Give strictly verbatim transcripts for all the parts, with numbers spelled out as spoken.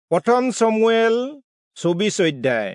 প্ৰথম চমুৱেল চৌবিশ অধ্যায়।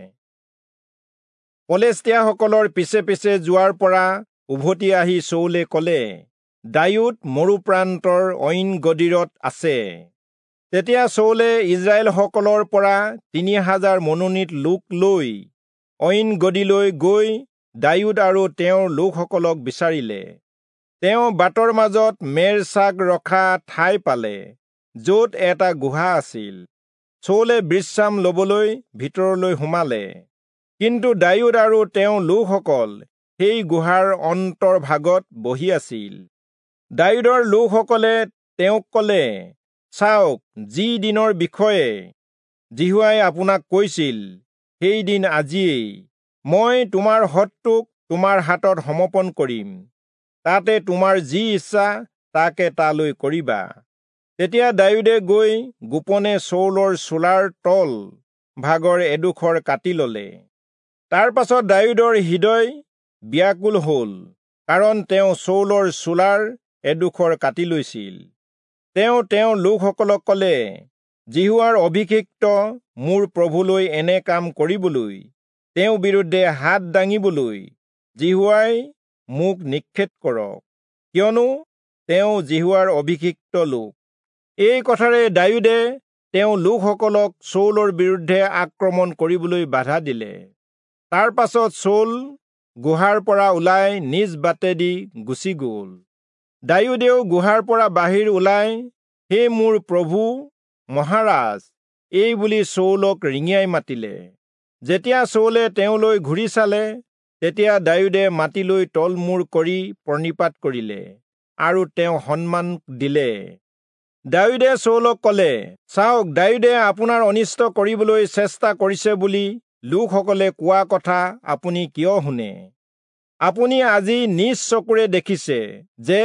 পলেষ্টিয়াসকলৰ পিছে পিছে যোৱাৰ পৰা উভতি আহি চৌলে ক'লে, দায়ুদ মৰুপ্ৰান্তৰ অইন গদিৰত আছে। তেতিয়া চৌলে ইজৰাইলসকলৰ পৰা তিনি হাজাৰ মনোনীত লোক লৈ অইন গদিলৈ গৈ দায়ুদ আৰু তেওঁৰ লোকসকলক বিচাৰিলে। তেওঁ বাটৰ মাজত মেৰ চাক ৰখা ঠাই পালে, য'ত এটা গুহা আছিল। চৌলে বিশ্ৰাম ল'বলৈ ভিতৰলৈ সোমালে। কিন্তু দায়ুদ আৰু তেওঁৰ লোকসকল সেই গুহাৰ অন্তৰভাগত বহি আছিল। দায়ুদৰ লোকসকলে তেওঁক ক'লে, চাওক, যি দিনৰ বিষয়ে জিহুৱাই আপোনাক কৈছিল, সেই দিন আজিয়েই। মই তোমাৰ শত্ৰুক তোমাৰ হাতত সমৰ্পণ কৰিম। তাতে তোমাৰ যি ইচ্ছা তাকে তালৈ কৰিবা। তেতিয়া দায়ুদে গৈ গোপনে চৌলৰ চোলাৰ তল ভাগৰ এডোখৰ কাটি ল'লে। তাৰ পাছত দায়ুদৰ হৃদয় ব্যাকুল হ'ল, কাৰণ তেওঁ চৌলৰ চোলাৰ এডোখৰ কাটি লৈছিল। তেওঁ তেওঁৰ লোকসকলক ক'লে, জিহুৱাৰ অভিষিক্ত মোৰ প্ৰভুলৈ এনে কাম কৰিবলৈ, তেওঁৰ বিৰুদ্ধে হাত দাঙিবলৈ জিহুৱাই মোক নিষেধ কৰক, কিয়নো তেওঁ জিহুৱাৰ অভিষিক্ত লোক। এই কথাৰে দায়ুদে তেওঁ লোকসকলক চৌলৰ বিৰুদ্ধে আক্ৰমণ কৰিবলৈ বাধা দিলে। তাৰ পাছত চৌল গুহাৰ পৰা ওলাই নিজ বাটেদি গুচি গ'ল। দায়ুদেও গুহাৰ পৰা বাহিৰ ওলাই, হে মোৰ প্ৰভু মহাৰাজ, এই বুলি চৌলক ৰিঙিয়াই মাতিলে। যেতিয়া চৌলে তেওঁলৈ ঘূৰি চালে, তেতিয়া দায়ুদে মাটিলৈ তলমূৰ কৰি প্ৰণিপাত কৰিলে আৰু তেওঁ সন্মান দিলে। দায়ুদে চৌলক ক'লে, চাওক, দায়ুদে আপোনাৰ অনিষ্ট কৰিবলৈ চেষ্টা কৰিছে বুলি লোকসকলে কোৱা কথা আপুনি কিয় শুনে? আপুনি আজি নিজ চকুৰে দেখিছে যে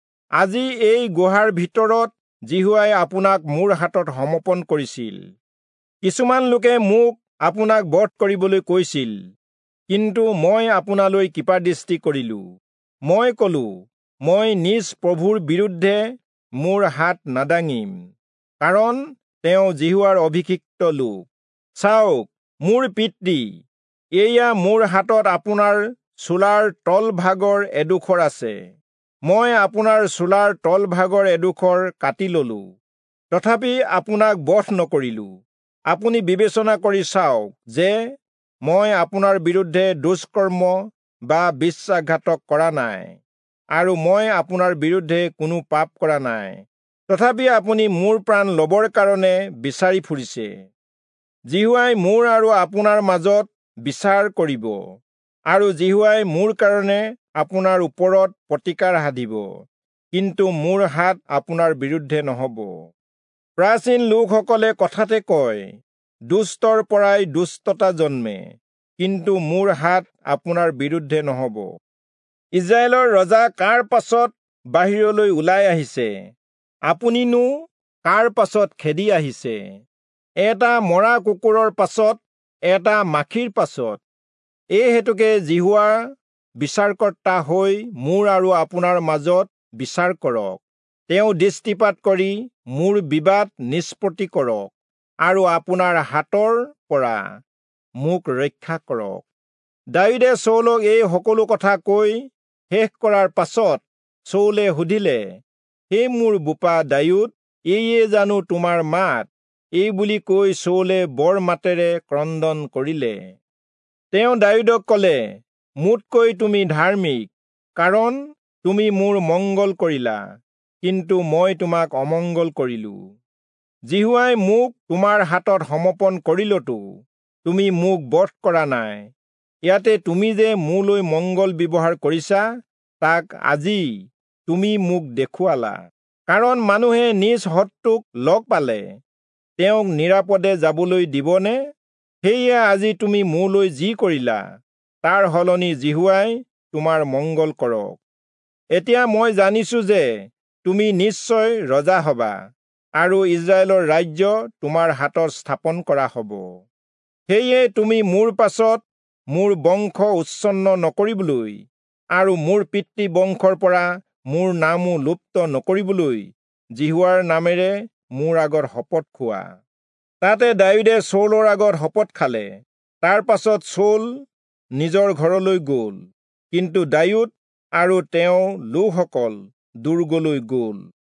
আজি এই গুহাৰ ভিতৰত জিহুৱাই আপোনাক মোৰ হাতত সমৰ্পণ কৰিছিল। কিছুমান লোকে মোক আপোনাক বধ কৰিবলৈ কৈছিল, কিন্তু মই আপোনালৈ কৃপাদৃষ্টি কৰিলো। মই ক'লো, মই নিজ প্ৰভুৰ বিৰুদ্ধে মোৰ হাত নাদাঙিম, কাৰণ তেওঁ জিহুৱাৰ অভিষিক্ত লোক। চাওক, মোৰ পিতৃ, এয়া মোৰ হাতত আপোনাৰ চোলাৰ তলভাগৰ এডোখৰ আছে। মই আপোনাৰ চোলাৰ তলভাগৰ এডোখৰ কাটি ল'লো, তথাপি আপোনাক বধ নকৰিলো। আপুনি বিবেচনা কৰি চাওক যে মই আপোনাৰ বিৰুদ্ধে দুষ্কৰ্ম বা বিশ্বাসঘাতক কৰা নাই, আৰু মই আপোনাৰ বিৰুদ্ধে কোনো পাপ কৰা নাই। তথাপি আপুনি মোৰ প্ৰাণ ল'বৰ কাৰণে বিচাৰি ফুৰিছে। জিহুৱাই মোৰ আৰু আপোনাৰ মাজত বিচাৰ কৰিব, আৰু জিহুৱাই মোৰ কাৰণে আপোনাৰ ওপৰত প্ৰতিকাৰ সাধিব, কিন্তু মোৰ হাত আপোনাৰ বিৰুদ্ধে নহ'ব। প্ৰাচীন লোকসকলে কথাতে কয়, দুষ্টৰ পৰাই দুষ্টতা জন্মে, কিন্তু মোৰ হাত আপোনাৰ বিৰুদ্ধে নহ'ব। ইজৰাইলৰ ৰজা কাৰ পাছত বাহিৰলৈ ওলাই আহিছে? আপুনিনো কাৰ পাছত খেদি আহিছে? এটা মৰা কুকুৰৰ পাছত, এটা মাখিৰ পাছত? এই হেতুকে জিহুৱা বিচাৰকৰ্তা হৈ মোৰ আৰু আপোনাৰ মাজত বিচাৰ কৰক। তেওঁ দৃষ্টিপাত কৰি মোৰ বিবাদ নিষ্পত্তি কৰক, আৰু আপোনাৰ হাতৰ পৰা মোক ৰক্ষা কৰক। দায়ুদে চৌলক এই সকলো কথা কৈ শেষ কৰাৰ পাছত চৌলে সুধিলে, হে মোৰ বোপা দায়ুদ, এইয়ে জানো তোমাৰ মাত? এই বুলি কৈ চৌলে বৰ মাতেৰে ক্ৰন্দন কৰিলে। তেওঁ দায়ুদক ক'লে, মোতকৈ তুমি ধাৰ্মিক, কাৰণ তুমি মোৰ মংগল কৰিলা, কিন্তু মই তোমাক অমংগল কৰিলো। জিহুৱাই মোক তোমাৰ হাতত সমৰ্পণ কৰিলতো তুমি মোক বধ কৰা নাই। ইয়াতে তুমি যে মোলৈ মংগল ব্যৱহাৰ কৰিছা, তাক আজি তুমি মোক দেখুৱালা। কাৰণ মানুহে নিজ শত্ৰুক লগ পালে তেওঁক নিৰাপদে যাবলৈ দিবনে? সেয়ে আজি তুমি মোলৈ যি কৰিলা, তাৰ সলনি জিহুৱাই তোমাৰ মংগল কৰক। এতিয়া মই জানিছো যে তুমি নিশ্চয় ৰজা হবা, আৰু ইজৰাইলৰ ৰাজ্য তোমাৰ হাতত স্থাপন কৰা হ'ব। সেয়ে তুমি মোৰ পাছত মোৰ বংশ উচ্ছন্ন নকৰিবলৈ আৰু মোৰ পিতৃ বংশৰ পৰা মোৰ নামো লুপ্ত নকৰিবলৈ জিহুৱাৰ নামেৰে মোৰ আগত শপত খোৱা। তাতে দাৱীদে চৌলৰ আগত শপত খালে। তাৰ পাছত চৌল নিজৰ ঘৰলৈ গ'ল, কিন্তু দাউদ আৰু তেওঁৰ লোকসকল দুৰ্গলৈ গ'ল।